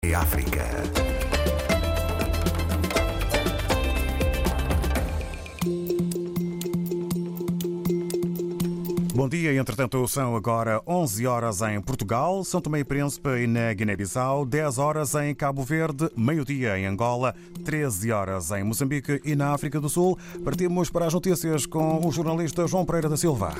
e África. Bom dia, entretanto são agora 11 horas em Portugal, São Tomé e Príncipe e na Guiné-Bissau, 10 horas em Cabo Verde, meio-dia em Angola, 13 horas em Moçambique e na África do Sul. Partimos para as notícias com o jornalista João Pereira da Silva.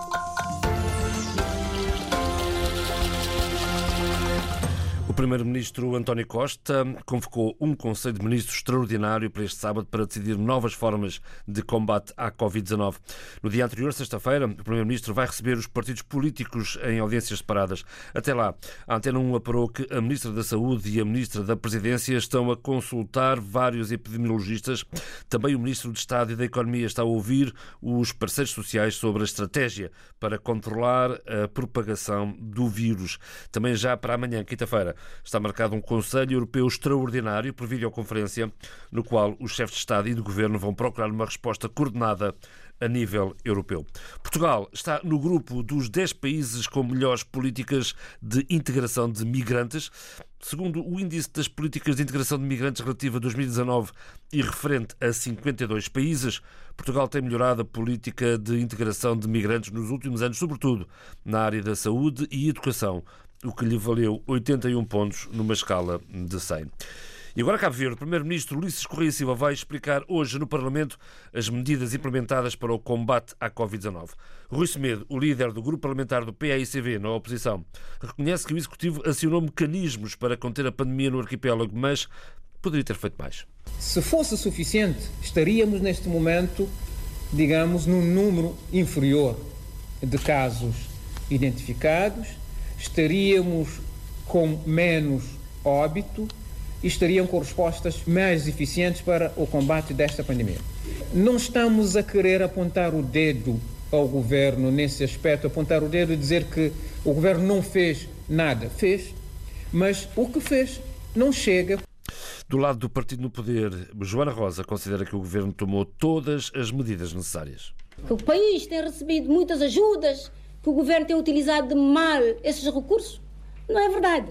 O primeiro-ministro António Costa convocou um Conselho de Ministros extraordinário para este sábado para decidir novas formas de combate à Covid-19. No dia anterior, sexta-feira, o primeiro-ministro vai receber os partidos políticos em audiências separadas. Até lá, a Antena 1 apurou que a Ministra da Saúde e a Ministra da Presidência estão a consultar vários epidemiologistas. Também o Ministro de Estado e da Economia está a ouvir os parceiros sociais sobre a estratégia para controlar a propagação do vírus. Também já para amanhã, quinta-feira, está marcado um Conselho Europeu extraordinário por videoconferência, no qual os chefes de Estado e de Governo vão procurar uma resposta coordenada a nível europeu. Portugal está no grupo dos 10 países com melhores políticas de integração de migrantes. Segundo o Índice das Políticas de Integração de Migrantes relativo a 2019 e referente a 52 países, Portugal tem melhorado a política de integração de migrantes nos últimos anos, sobretudo na área da saúde e educação, o que lhe valeu 81 pontos numa escala de 100. E agora Cabo Verde, o primeiro-ministro Ulisses Correia Silva vai explicar hoje no Parlamento as medidas implementadas para o combate à Covid-19. Rui Semedo, o líder do grupo parlamentar do PAICV na oposição, reconhece que o Executivo acionou mecanismos para conter a pandemia no arquipélago, mas poderia ter feito mais. Se fosse suficiente, estaríamos neste momento, digamos, num número inferior de casos identificados, estaríamos com menos óbito e estariam com respostas mais eficientes para o combate desta pandemia. Não estamos a querer apontar o dedo ao governo nesse aspecto, apontar o dedo e dizer que o governo não fez nada. Fez, mas o que fez não chega. Do lado do partido no poder, Joana Rosa considera que o governo tomou todas as medidas necessárias. Que o país tem recebido muitas ajudas, que o governo tem utilizado mal esses recursos. Não é verdade.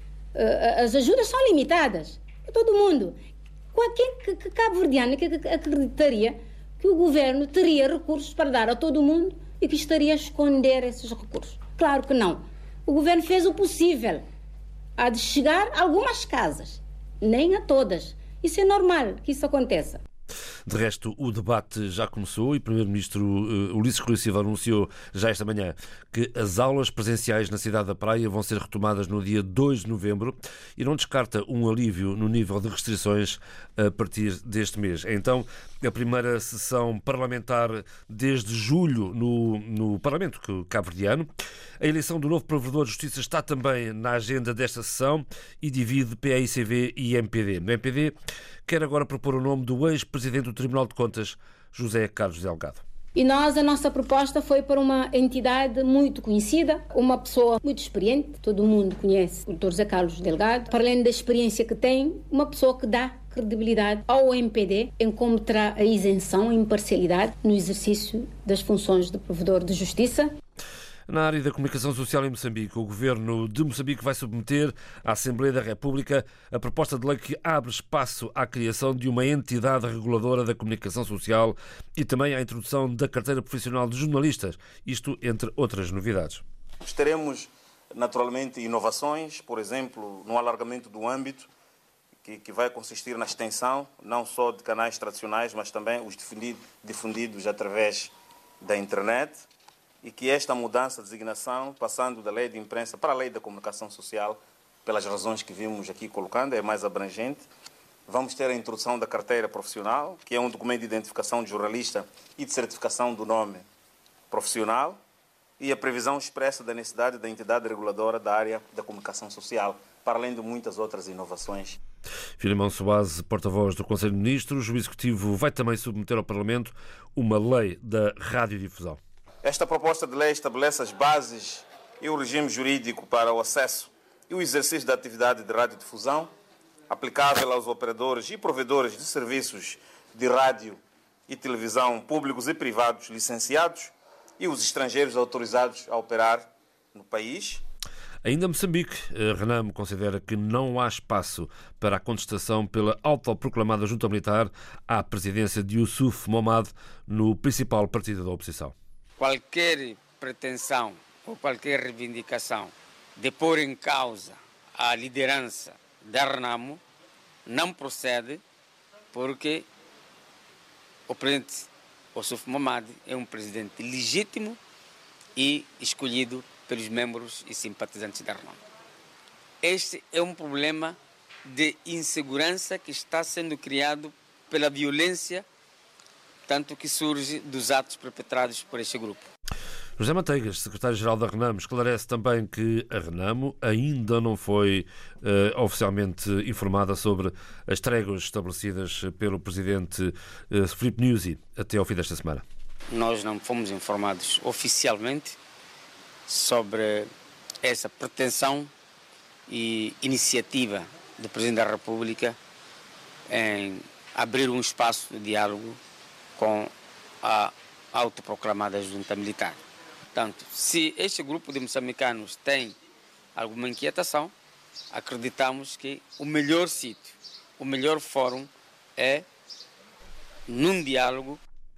As ajudas são limitadas a todo mundo. Qualquer cabo-verdiano que acreditaria que o governo teria recursos para dar a todo mundo e que estaria a esconder esses recursos? Claro que não. O governo fez o possível. Há de chegar a algumas casas, nem a todas. Isso é normal que isso aconteça. De resto, o debate já começou e o primeiro-ministro Ulisses Correia Silva anunciou já esta manhã que as aulas presenciais na cidade da Praia vão ser retomadas no dia 2 de novembro e não descarta um alívio no nível de restrições a partir deste mês. Então, a primeira sessão parlamentar desde julho no Parlamento cabo-verdiano. A eleição do novo Provedor de Justiça está também na agenda desta sessão e divide PAICV e MPD. O MPD quer agora propor o nome do ex-presidente do Tribunal de Contas, José Carlos Delgado. E a nossa proposta foi para uma entidade muito conhecida, uma pessoa muito experiente, todo mundo conhece o Dr. José Carlos Delgado, para além da experiência que tem, uma pessoa que dá credibilidade ao MPD em como terá a isenção e imparcialidade no exercício das funções de Provedor de Justiça. Na área da comunicação social em Moçambique, o governo de Moçambique vai submeter à Assembleia da República a proposta de lei que abre espaço à criação de uma entidade reguladora da comunicação social e também à introdução da carteira profissional de jornalistas, isto entre outras novidades. Teremos, naturalmente, inovações, por exemplo, no alargamento do âmbito, que vai consistir na extensão não só de canais tradicionais, mas também os difundidos através da internet, e que esta mudança de designação, passando da lei de imprensa para a lei da comunicação social, pelas razões que vimos aqui colocando, é mais abrangente. Vamos ter a introdução da carteira profissional, que é um documento de identificação de jornalista e de certificação do nome profissional, e a previsão expressa da necessidade da entidade reguladora da área da comunicação social, para além de muitas outras inovações. Filimão Soares, porta-voz do Conselho de Ministros, o Executivo vai também submeter ao Parlamento uma lei da radiodifusão. Esta proposta de lei estabelece as bases e o regime jurídico para o acesso e o exercício da atividade de radiodifusão, aplicável aos operadores e provedores de serviços de rádio e televisão públicos e privados licenciados e os estrangeiros autorizados a operar no país. Ainda Moçambique, a Renamo considera que não há espaço para a contestação pela autoproclamada junta militar à presidência de Youssouf Momad no principal partido da oposição. Qualquer pretensão ou qualquer reivindicação de pôr em causa a liderança da Renamo não procede, porque o presidente Youssouf Momad é um presidente legítimo e escolhido pelos membros e simpatizantes da Renamo. Este é um problema de insegurança que está sendo criado pela violência, tanto que surge dos atos perpetrados por este grupo. José Manteigas, secretário-geral da Renamo, esclarece também que a Renamo ainda não foi oficialmente informada sobre as tréguas estabelecidas pelo presidente Filipe Nyusi até ao fim desta semana. Nós não fomos informados oficialmente sobre essa pretensão e iniciativa do Presidente da República em abrir um espaço de diálogo com a autoproclamada junta militar. Portanto, se este grupo de moçambicanos tem alguma inquietação, acreditamos que o melhor sítio, o melhor fórum é num diálogo.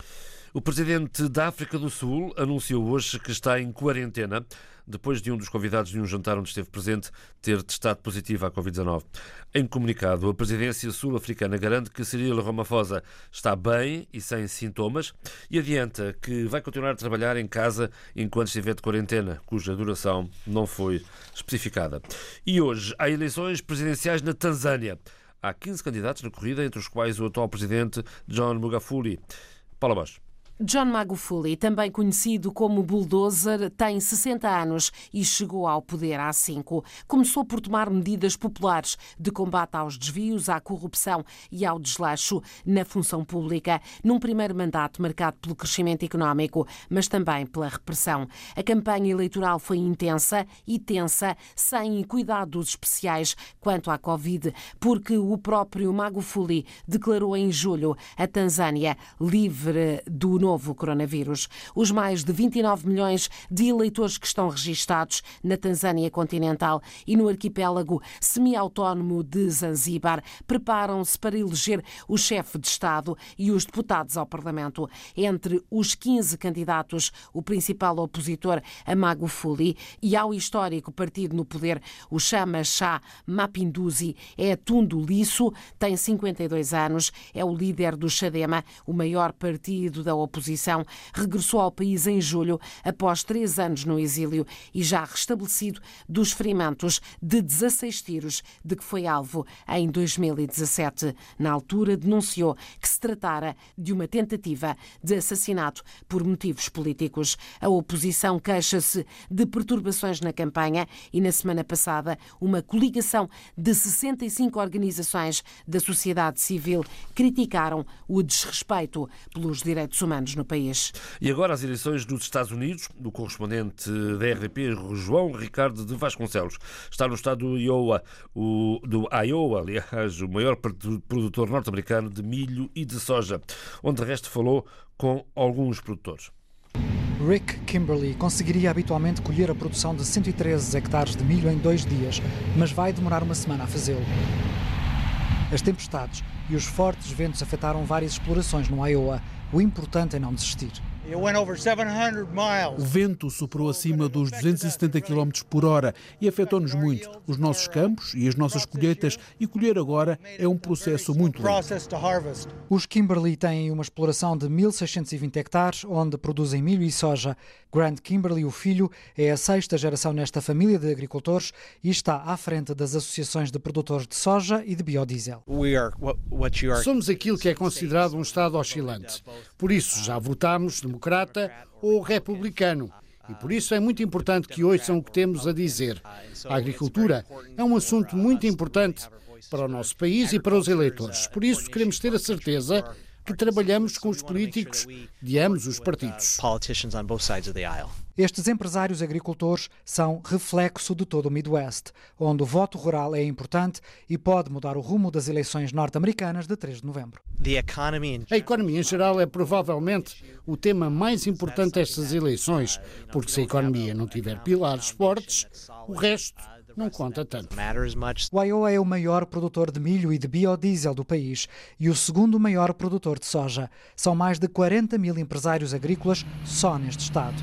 O presidente da África do Sul anunciou hoje que está em quarentena depois de um dos convidados de um jantar onde esteve presente ter testado positivo à Covid-19. Em comunicado, a presidência sul-africana garante que Cyril Ramaphosa está bem e sem sintomas e adianta que vai continuar a trabalhar em casa enquanto estiver de quarentena, cuja duração não foi especificada. E hoje há eleições presidenciais na Tanzânia. Há 15 candidatos na corrida, entre os quais o atual presidente John Magufuli. Paula Bosch. John Magufuli, também conhecido como Bulldozer, tem 60 anos e chegou ao poder há 5. Começou por tomar medidas populares de combate aos desvios, à corrupção e ao desleixo na função pública, num primeiro mandato marcado pelo crescimento económico, mas também pela repressão. A campanha eleitoral foi intensa e tensa, sem cuidados especiais quanto à Covid, porque o próprio Magufuli declarou em julho a Tanzânia livre do novo coronavírus. Os mais de 29 milhões de eleitores que estão registados na Tanzânia continental e no arquipélago semi-autónomo de Zanzíbar preparam-se para eleger o chefe de Estado e os deputados ao Parlamento. Entre os 15 candidatos, o principal opositor a Magufuli e ao histórico partido no poder, o Chama Cha Mapinduzi, é Tundu Lissu, tem 52 anos, é o líder do Chadema, o maior partido da oposição. Regressou ao país em julho, após 3 anos no exílio e já restabelecido dos ferimentos de 16 tiros de que foi alvo em 2017. Na altura, denunciou que se tratara de uma tentativa de assassinato por motivos políticos. A oposição queixa-se de perturbações na campanha e, na semana passada, uma coligação de 65 organizações da sociedade civil criticaram o desrespeito pelos direitos humanos no país. E agora as eleições dos Estados Unidos. O correspondente da RDP, João Ricardo de Vasconcelos, está no estado do Iowa, aliás, o maior produtor norte-americano de milho e de soja, onde de resto falou com alguns produtores. Rick Kimberley conseguiria habitualmente colher a produção de 113 hectares de milho em 2 dias, mas vai demorar uma semana a fazê-lo. As tempestades e os fortes ventos afetaram várias explorações no Iowa. O importante é não desistir. O vento soprou acima dos 270 km por hora e afetou-nos muito, os nossos campos e as nossas colheitas, e colher agora é um processo muito lento. Os Kimberley têm uma exploração de 1.620 hectares, onde produzem milho e soja. Grant Kimberley, o filho, é a 6ª geração nesta família de agricultores e está à frente das associações de produtores de soja e de biodiesel. Somos aquilo que é considerado um Estado oscilante. Por isso, já votámos democrata ou republicano. E por isso é muito importante que ouçam o que temos a dizer. A agricultura é um assunto muito importante para o nosso país e para os eleitores. Por isso, queremos ter a certeza que trabalhamos com os políticos de ambos os partidos. Estes empresários agricultores são reflexo de todo o Midwest, onde o voto rural é importante e pode mudar o rumo das eleições norte-americanas de 3 de novembro. A economia em geral é provavelmente o tema mais importante destas eleições, porque se a economia não tiver pilares fortes, o resto não conta tanto. O Iowa é o maior produtor de milho e de biodiesel do país e o segundo maior produtor de soja. São mais de 40 mil empresários agrícolas só neste estado.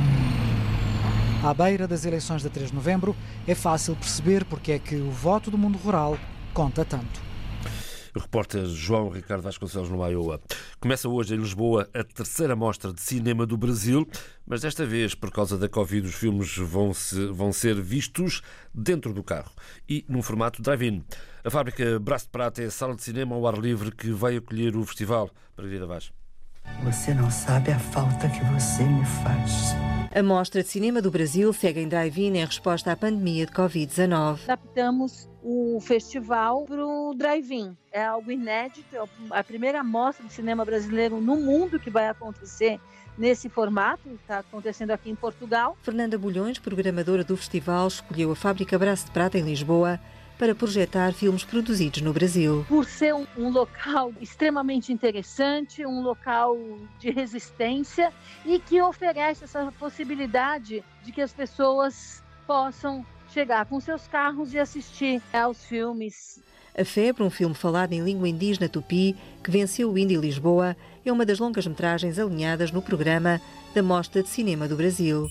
À beira das eleições de 3 de novembro, é fácil perceber porque é que o voto do mundo rural conta tanto. O repórter João Ricardo Vasconcelos no Iowa. Começa hoje em Lisboa a terceira mostra de cinema do Brasil, mas desta vez, por causa da Covid, os filmes vão ser vistos dentro do carro e num formato drive-in. A fábrica Braço de Prata é a sala de cinema ao ar livre que vai acolher o festival. Margarida Vaz. Você não sabe a falta que você me faz. A Mostra de Cinema do Brasil segue em drive-in em resposta à pandemia de Covid-19. Adaptamos o festival para o drive-in. É algo inédito, é a primeira mostra de cinema brasileiro no mundo que vai acontecer nesse formato, está acontecendo aqui em Portugal. Fernanda Bulhões, programadora do festival, escolheu a Fábrica Braço de Prata em Lisboa para projetar filmes produzidos no Brasil. Por ser um local extremamente interessante, um local de resistência e que oferece essa possibilidade de que as pessoas possam chegar com seus carros e assistir aos filmes. A Febre, um filme falado em língua indígena tupi, que venceu o Indy Lisboa, é uma das longas-metragens alinhadas no programa da Mostra de Cinema do Brasil.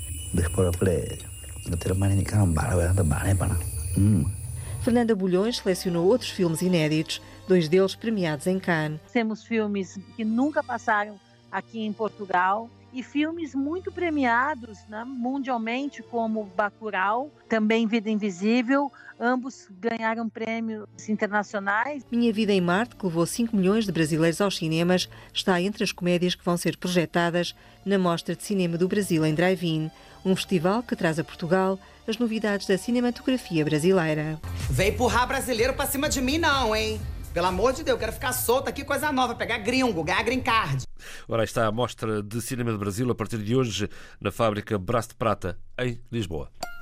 Fernanda Bulhões selecionou outros filmes inéditos, 2 deles premiados em Cannes. Temos filmes que nunca passaram aqui em Portugal e filmes muito premiados, né, mundialmente, como Bacurau, também Vida Invisível, ambos ganharam prêmios internacionais. Minha Vida em Marte, que levou 5 milhões de brasileiros aos cinemas, está entre as comédias que vão ser projetadas na Mostra de Cinema do Brasil em Drive-In, um festival que traz a Portugal as novidades da cinematografia brasileira. Vem empurrar brasileiro pra cima de mim não, hein? Pelo amor de Deus, eu quero ficar solta aqui, coisa nova, pegar gringo, ganhar green card. Ora, está a Mostra de Cinema do Brasil a partir de hoje na fábrica Braço de Prata, em Lisboa.